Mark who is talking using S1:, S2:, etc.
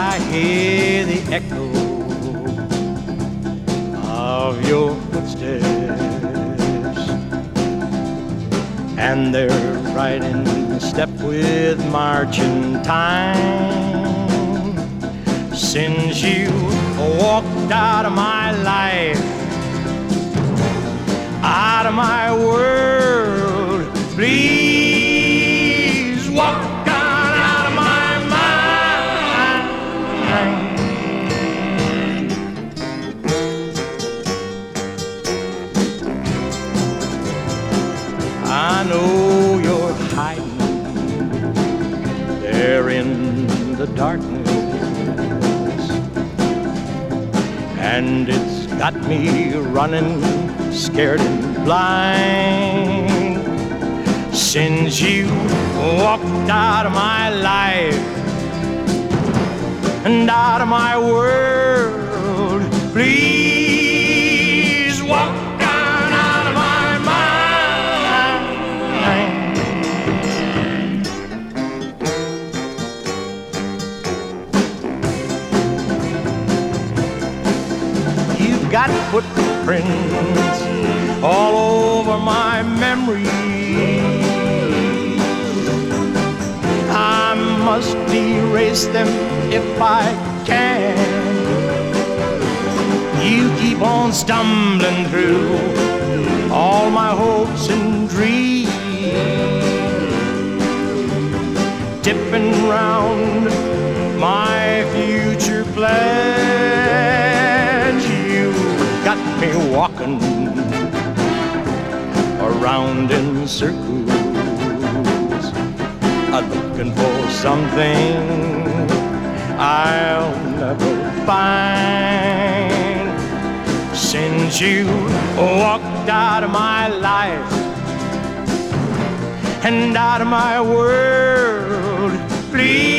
S1: I hear the echo of your footsteps, and they're right in step with marching time. Since you walked out of my life, out of my world, please walk on out of my mind. I know you're hiding there in the darkness, and it's got me running scared and blind. Since you walked out of my life and out of my world, please walk on out of my mind. You've got footprints all over my memory. I must erase them if I can. You keep on stumbling through all my hopes and dreams, tipping round my future plans. You got me walking around in circles, looking for something I'll never find. Since you walked out of my life and out of my world, please